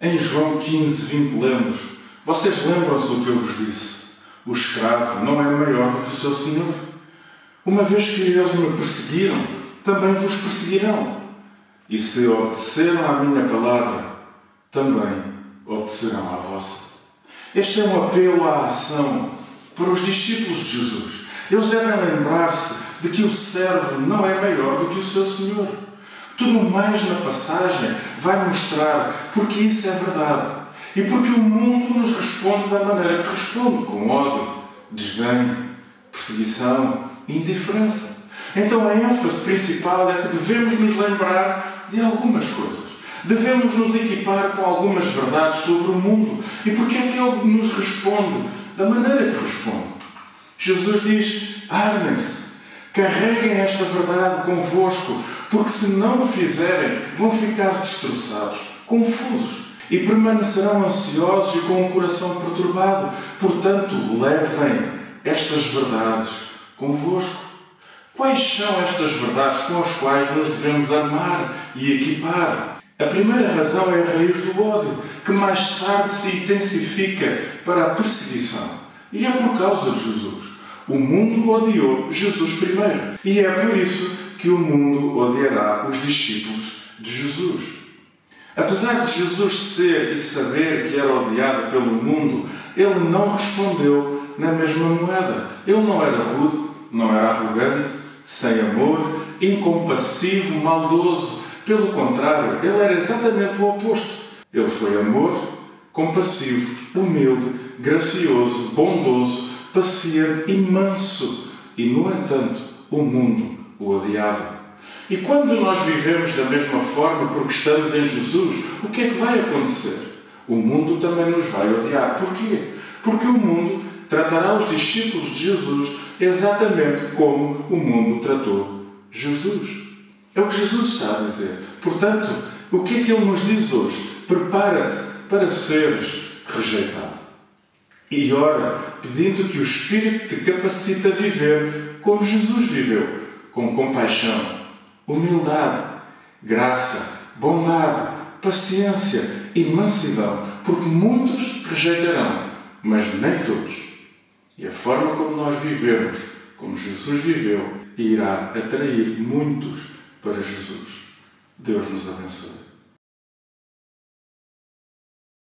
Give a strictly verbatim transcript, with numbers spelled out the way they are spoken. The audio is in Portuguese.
Em João quinze, vinte lemos: vocês lembram-se do que eu vos disse? O escravo não é maior do que o seu senhor. Uma vez que eles me perseguiram, também vos perseguirão. E se obedeceram à minha palavra, também obedecerão à vossa. Este é um apelo à ação para os discípulos de Jesus. Eles devem lembrar-se de que o servo não é maior do que o seu senhor. Tudo mais na passagem vai mostrar porque isso é verdade e porque o mundo nos responde da maneira que responde, com ódio, desdém, perseguição e indiferença. Então a ênfase principal é que devemos nos lembrar de algumas coisas. Devemos nos equipar com algumas verdades sobre o mundo. E porque é que ele nos responde da maneira que responde? Jesus diz: armem-se, carreguem esta verdade convosco, porque se não o fizerem, vão ficar destroçados, confusos, e permanecerão ansiosos e com o coração perturbado. Portanto, levem estas verdades convosco. Quais são estas verdades com as quais nos devemos amar e equipar? A primeira razão é a raiz do ódio, que mais tarde se intensifica para a perseguição. E é por causa de Jesus. O mundo odiou Jesus primeiro. E é por isso que o mundo odiará os discípulos de Jesus. Apesar de Jesus ser e saber que era odiado pelo mundo, ele não respondeu na mesma moeda. Ele não era rude, não era arrogante, sem amor, incompassivo, maldoso. Pelo contrário, ele era exatamente o oposto. Ele foi amor, compassivo, humilde, gracioso, bondoso, paciente e manso. E, no entanto, o mundo o odiava. E quando nós vivemos da mesma forma porque estamos em Jesus, o que é que vai acontecer? O mundo também nos vai odiar. Porquê? Porque o mundo tratará os discípulos de Jesus exatamente como o mundo tratou Jesus. É o que Jesus está a dizer. Portanto, o que é que ele nos diz hoje? Prepara-te para seres rejeitado. E ora, pedindo que o Espírito te capacite a viver como Jesus viveu, com compaixão, humildade, graça, bondade, paciência e mansidão, porque muitos rejeitarão, mas nem todos. E a forma como nós vivemos, como Jesus viveu, irá atrair muitos para Jesus. Deus nos abençoe.